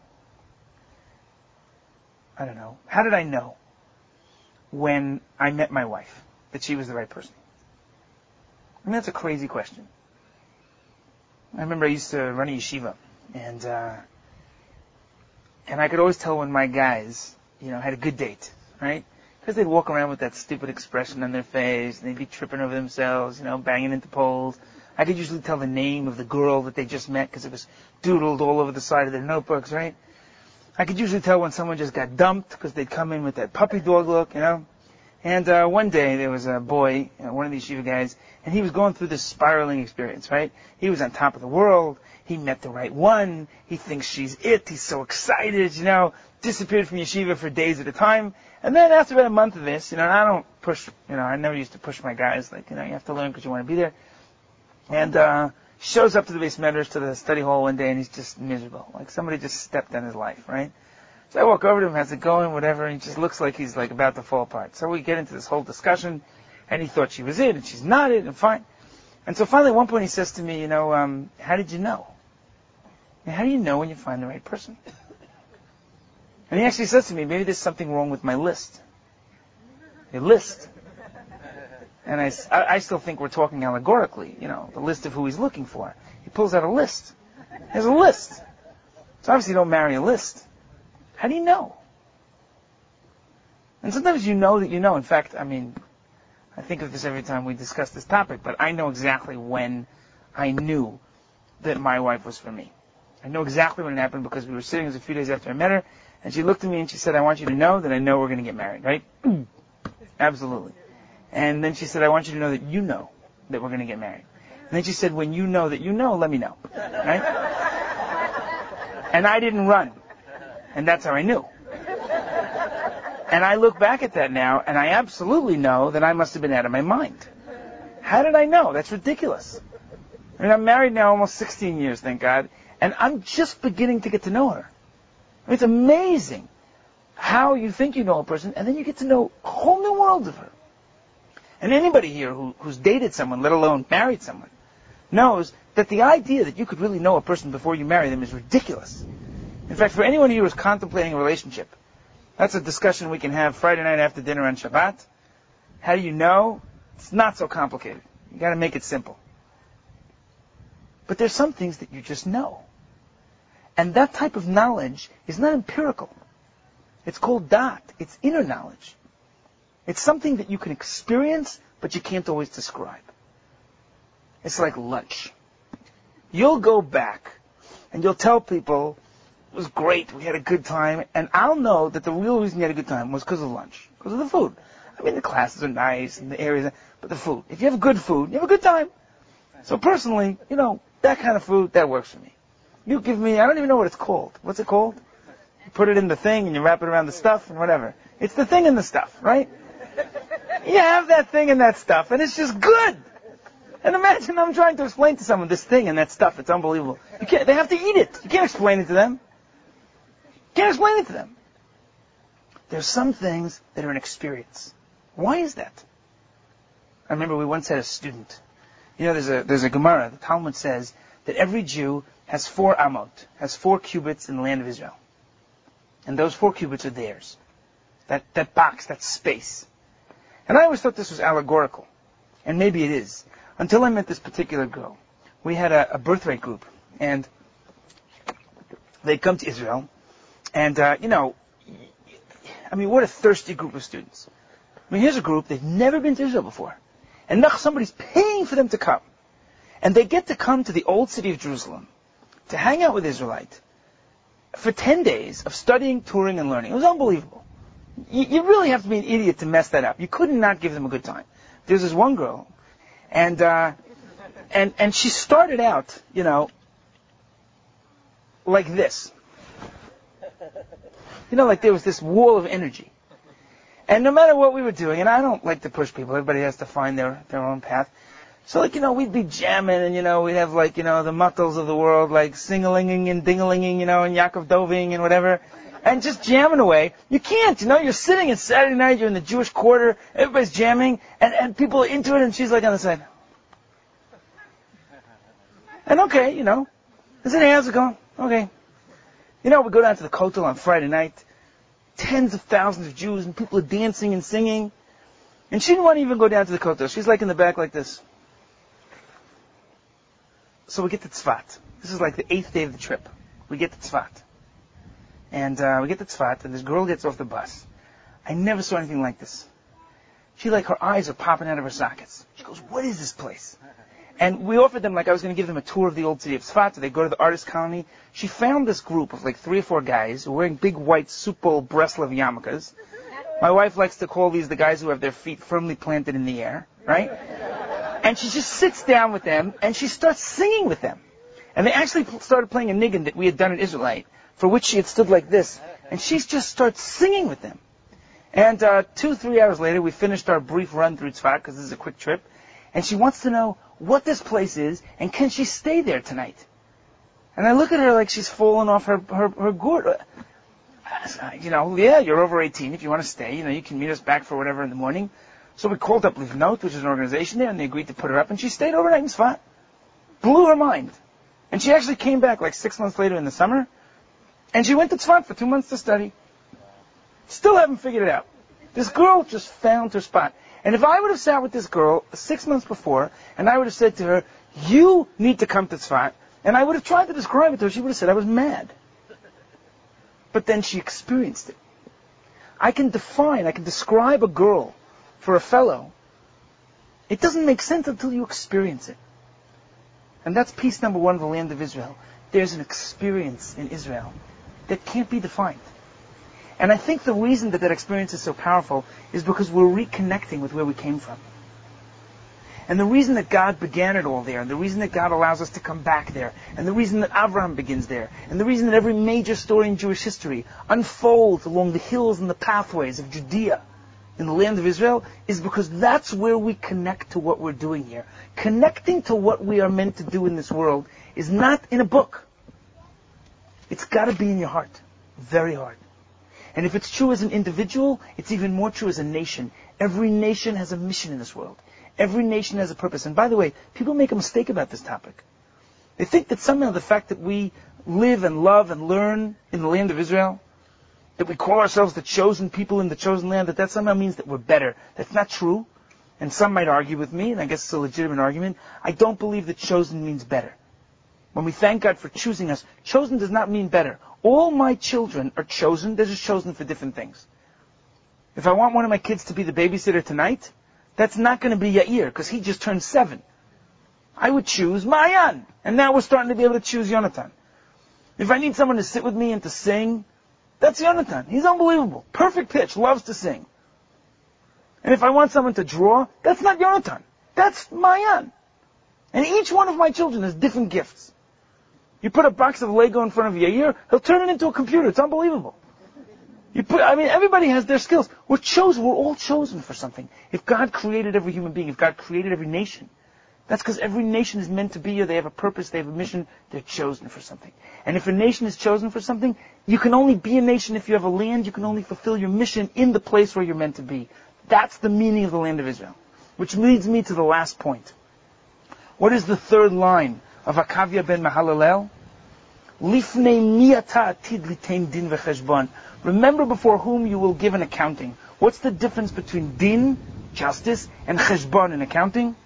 I don't know, how did I know when I met my wife that she was the right person? I mean, that's a crazy question. I remember I used to run a yeshiva, and uh, and I could always tell when my guys, you know, had a good date, right? Because they'd walk around with that stupid expression on their face, and they'd be tripping over themselves, you know, banging into poles. I could usually tell the name of the girl that they just met because it was doodled all over the side of their notebooks, right? I could usually tell when someone just got dumped because they'd come in with that puppy dog look, you know. And uh, one day there was a boy, you know, one of these yeshiva guys, and he was going through this spiraling experience, right? He was on top of the world. He met the right one. He thinks she's it. He's so excited, you know, disappeared from yeshiva for days at a time. And then after about a month of this, you know, I don't push, you know, I never used to push my guys, like, you know, you have to learn because you want to be there. And uh shows up to the base medrash, to the study hall one day, and he's just miserable. Like somebody just stepped on his life, right? So I walk over to him, how's it going, whatever, and he just looks like he's like about to fall apart. So we get into this whole discussion, and he thought she was it, and she's not it, and fine. And so finally at one point he says to me, you know, um, how did you know? I mean, how do you know when you find the right person? And he actually says to me, maybe there's something wrong with my list. A list. And I, I still think we're talking allegorically, you know, the list of who he's looking for. He pulls out a list. There's a list. So obviously you don't marry a list. How do you know? And sometimes you know that you know. In fact, I mean, I think of this every time we discuss this topic, but I know exactly when I knew that my wife was for me. I know exactly when it happened because we were sitting, it was a few days after I met her, and she looked at me and she said, I want you to know that I know we're going to get married, right? Absolutely. And then she said, I want you to know that you know that we're going to get married. And then she said, when you know that you know, let me know. Right? And I didn't run. And that's how I knew. And I look back at that now, and I absolutely know that I must have been out of my mind. How did I know? That's ridiculous. I mean, I'm married now almost sixteen years, thank God, and I'm just beginning to get to know her. I mean, it's amazing how you think you know a person, and then you get to know a whole new world of her. And anybody here who, who's dated someone, let alone married someone, knows that the idea that you could really know a person before you marry them is ridiculous. In fact, for anyone here who's contemplating a relationship, that's a discussion we can have Friday night after dinner on Shabbat. How do you know? It's not so complicated. You got to make it simple. But there's some things that you just know. And that type of knowledge is not empirical. It's called dat. It's inner knowledge. It's something that you can experience, but you can't always describe. It's like lunch. You'll go back, and you'll tell people, it was great, we had a good time, and I'll know that the real reason you had a good time was because of lunch, because of the food. I mean, the classes are nice, and the areas, but the food. If you have good food, you have a good time. So personally, you know, that kind of food, that works for me. You give me, I don't even know what it's called. What's it called? You put it in the thing, and you wrap it around the stuff, and whatever. It's the thing and the stuff, right? You have that thing and that stuff, and it's just good. And imagine I'm trying to explain to someone this thing and that stuff. It's unbelievable. You can't, they have to eat it. You can't explain it to them. You can't explain it to them. There's some things that are an experience. Why is that? I remember we once had a student. You know, there's a there's a Gemara. The Talmud says that every Jew has four amot, has four cubits in the land of Israel. And those four cubits are theirs. That that box, that space. And I always thought this was allegorical. And maybe it is. Until I met this particular girl. We had a, a birthright group. And they'd come to Israel. And, uh, you know, I mean, what a thirsty group of students. I mean, here's a group, they've never been to Israel before. And now somebody's paying for them to come. And they get to come to the old city of Jerusalem to hang out with Israelite for ten days of studying, touring, and learning. It was unbelievable. You, you really have to be an idiot to mess that up. You could not give them a good time. There's this one girl, and uh, and and she started out, you know, like this. You know, like there was this wall of energy. And no matter what we were doing, and I don't like to push people, everybody has to find their, their own path. So, like, you know, we'd be jamming, and, you know, we'd have, like, you know, the muttles of the world, like, sing-a-linging and ding-a-linging, you know, and Yaakov Doving and whatever, and just jamming away. You can't, you know, you're sitting, it's Saturday night, you're in the Jewish quarter, everybody's jamming, and, and people are into it, and she's, like, on the side. And okay, you know, I said, hey, how's it going? Okay. You know, we go down to the Kotel on Friday night, tens of thousands of Jews, and people are dancing and singing, and she didn't want to even go down to the Kotel. She's, like, in the back like this. So we get to Tzfat. This is like the eighth day of the trip. We get to Tzfat. And uh, we get to Tzfat, and this girl gets off the bus. I never saw anything like this. She, like, her eyes are popping out of her sockets. She goes, what is this place? And we offered them, like, I was going to give them a tour of the old city of Tzfat. So they go to the artist colony. She found this group of, like, three or four guys who were wearing big white Super Bowl Breslov yarmulkes. My wife likes to call these the guys who have their feet firmly planted in the air, right? And she just sits down with them, and she starts singing with them. And they actually started playing a niggun that we had done in Israelite, for which she had stood like this. And she just starts singing with them. And uh, two, three hours later, we finished our brief run through Tzfat, because this is a quick trip. And she wants to know what this place is, and can she stay there tonight? And I look at her like she's fallen off her, her, her gourd. You know, yeah, you're over eighteen. If you want to stay, you know, you can meet us back for whatever in the morning. So we called up Livnot, which is an organization there, and they agreed to put her up, and she stayed overnight in Tzfat. Blew her mind. And she actually came back like six months later in the summer, and she went to Tzfat for two months to study. Still haven't figured it out. This girl just found her spot. And if I would have sat with this girl six months before, and I would have said to her, you need to come to Tzfat, and I would have tried to describe it to her, she would have said I was mad. But then she experienced it. I can define, I can describe a girl for a fellow. It doesn't make sense until you experience it. And that's piece number one of the land of Israel. There's an experience in Israel that can't be defined. And I think the reason that that experience is so powerful is because we're reconnecting with where we came from. And the reason that God began it all there, and the reason that God allows us to come back there, and the reason that Abraham begins there, and the reason that every major story in Jewish history unfolds along the hills and the pathways of Judea in the land of Israel, is because that's where we connect to what we're doing here. Connecting to what we are meant to do in this world is not in a book. It's got to be in your heart. Very hard. And if it's true as an individual, it's even more true as a nation. Every nation has a mission in this world. Every nation has a purpose. And by the way, people make a mistake about this topic. They think that somehow the fact that we live and love and learn in the land of Israel, that we call ourselves the chosen people in the chosen land, that that somehow means that we're better. That's not true. And some might argue with me, and I guess it's a legitimate argument. I don't believe that chosen means better. When we thank God for choosing us, chosen does not mean better. All my children are chosen. They're just chosen for different things. If I want one of my kids to be the babysitter tonight, that's not going to be Yair, because he just turned seven. I would choose Mayan. And now we're starting to be able to choose Yonatan. If I need someone to sit with me and to sing, that's Yonatan. He's unbelievable. Perfect pitch. Loves to sing. And if I want someone to draw, that's not Yonatan. That's Mayan. And each one of my children has different gifts. You put a box of Lego in front of Yair, he'll turn it into a computer. It's unbelievable. You put, I mean, everybody has their skills. We're chosen. We're all chosen for something. If God created every human being, if God created every nation, that's because every nation is meant to be here. They have a purpose. They have a mission. They're chosen for something. And if a nation is chosen for something, you can only be a nation if you have a land. You can only fulfill your mission in the place where you're meant to be. That's the meaning of the land of Israel. Which leads me to the last point. What is the third line of Akavia ben Mahalalel? Lifnei miyata atid litain din v'cheshbon. Remember before whom you will give an accounting. What's the difference between din, justice, and cheshbon in accounting?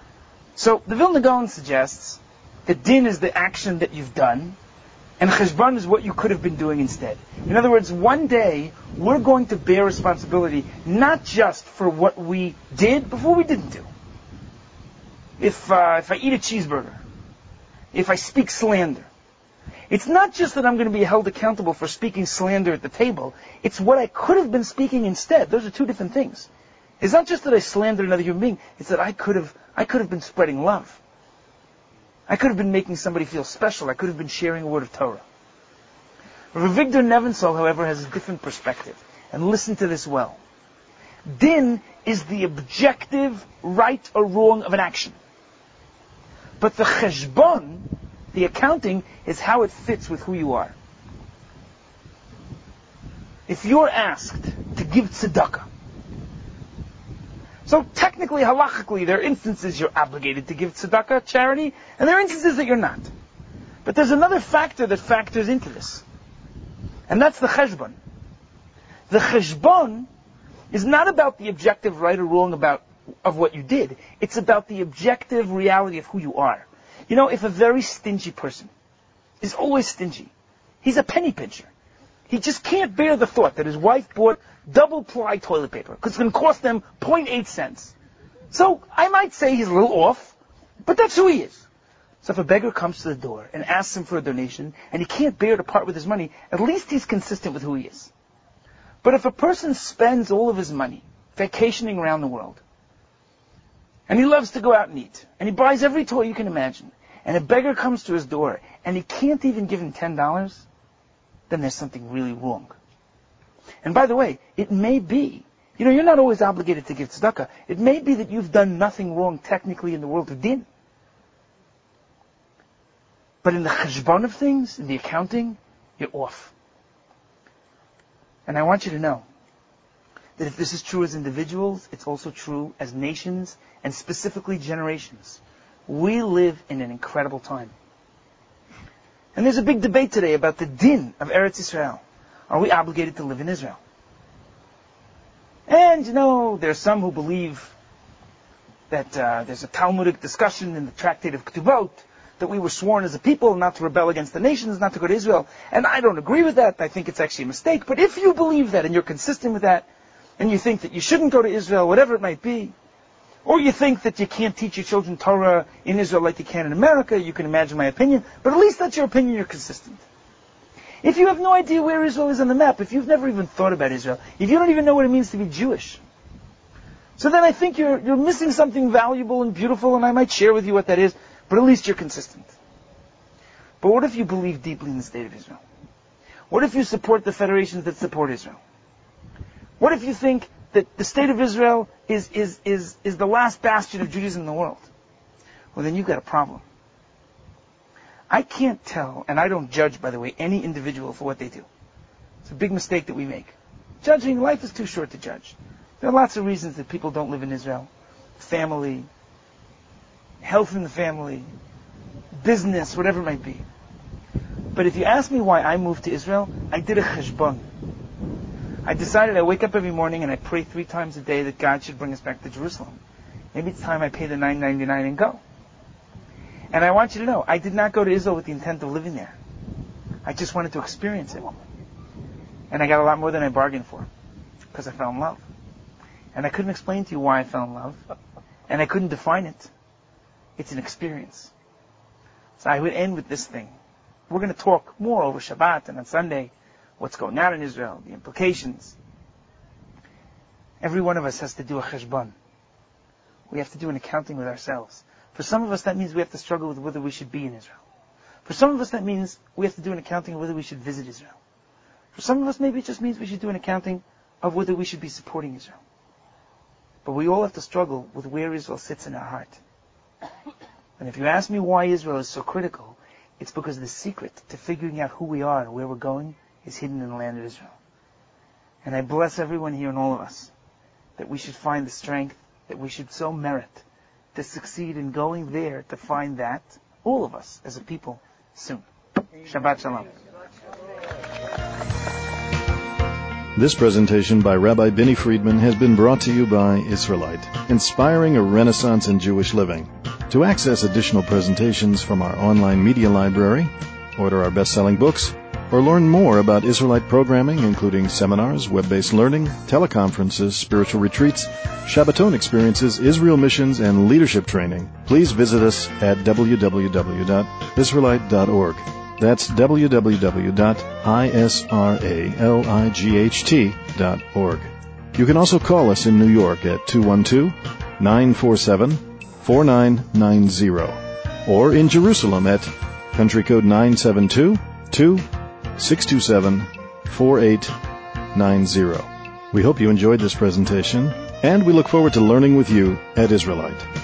So the Vilna Gaon suggests that din is the action that you've done, and cheshbon is what you could have been doing instead. In other words, one day we're going to bear responsibility not just for what we did, but for what we didn't do. If uh, if I eat a cheeseburger, if I speak slander, it's not just that I'm going to be held accountable for speaking slander at the table. It's what I could have been speaking instead. Those are two different things. It's not just that I slandered another human being. It's that I could have, I could have been spreading love. I could have been making somebody feel special. I could have been sharing a word of Torah. Rav Avigdor Nebenzahl, however, has a different perspective. And listen to this well. Din is the objective right or wrong of an action. But the cheshbon, the accounting, is how it fits with who you are. If you're asked to give tzedakah, so technically, halachically, there are instances you're obligated to give tzedakah, charity, and there are instances that you're not. But there's another factor that factors into this. And that's the cheshbon. The cheshbon is not about the objective right or wrong about of what you did. It's about the objective reality of who you are. You know, if a very stingy person is always stingy, he's a penny pincher. He just can't bear the thought that his wife bought double-ply toilet paper because it's going to cost them zero point eight cents. So I might say he's a little off, but that's who he is. So if a beggar comes to the door and asks him for a donation and he can't bear to part with his money, at least he's consistent with who he is. But if a person spends all of his money vacationing around the world, and he loves to go out and eat, and he buys every toy you can imagine, and a beggar comes to his door, and he can't even give him ten dollars, then there's something really wrong. And by the way, it may be, you know, you're not always obligated to give tzedakah. It may be that you've done nothing wrong technically in the world of din. But in the cheshbon of things, in the accounting, you're off. And I want you to know that if this is true as individuals, it's also true as nations, and specifically generations. We live in an incredible time. And there's a big debate today about the din of Eretz Israel. Are we obligated to live in Israel? And, you know, there's some who believe that uh, there's a Talmudic discussion in the Tractate of Ketubot that we were sworn as a people not to rebel against the nations, not to go to Israel. And I don't agree with that. I think it's actually a mistake. But if you believe that and you're consistent with that, and you think that you shouldn't go to Israel, whatever it might be, or you think that you can't teach your children Torah in Israel like you can in America, you can imagine my opinion, but at least that's your opinion, you're consistent. If you have no idea where Israel is on the map, if you've never even thought about Israel, if you don't even know what it means to be Jewish, so then I think you're you're missing something valuable and beautiful, and I might share with you what that is, but at least you're consistent. But what if you believe deeply in the state of Israel? What if you support the federations that support Israel? What if you think that the state of Israel is, is, is, is the last bastion of Judaism in the world? Well, then you've got a problem. I can't tell, and I don't judge, by the way, any individual for what they do. It's a big mistake that we make. Judging, life is too short to judge. There are lots of reasons that people don't live in Israel. Family, health in the family, business, whatever it might be. But if you ask me why I moved to Israel, I did a cheshbon. I decided I wake up every morning and I pray three times a day that God should bring us back to Jerusalem. Maybe it's time I pay the nine ninety-nine and go. And I want you to know, I did not go to Israel with the intent of living there. I just wanted to experience it. And I got a lot more than I bargained for, because I fell in love. And I couldn't explain to you why I fell in love. And I couldn't define it. It's an experience. So I would end with this thing. We're going to talk more over Shabbat and on Sunday, what's going on in Israel, the implications. Every one of us has to do a cheshbon. We have to do an accounting with ourselves. For some of us, that means we have to struggle with whether we should be in Israel. For some of us, that means we have to do an accounting of whether we should visit Israel. For some of us, maybe it just means we should do an accounting of whether we should be supporting Israel. But we all have to struggle with where Israel sits in our heart. And if you ask me why Israel is so critical, it's because the secret to figuring out who we are and where we're going is hidden in the land of Israel. And I bless everyone here and all of us that we should find the strength, that we should so merit to succeed in going there to find that, all of us as a people, soon. Shabbat Shalom. This presentation by Rabbi Binny Friedman has been brought to you by Israelite, inspiring a renaissance in Jewish living. To access additional presentations from our online media library, order our best-selling books, or learn more about Israelite programming, including seminars, web-based learning, teleconferences, spiritual retreats, Shabbaton experiences, Israel missions, and leadership training, please visit us at w w w dot israelite dot org. That's w w w dot israelight dot org. You can also call us in New York at two one two, nine four seven, four nine nine zero, or in Jerusalem at country code nine seven two, two six two seven, four eight nine zero. We hope you enjoyed this presentation, and we look forward to learning with you at Israelite.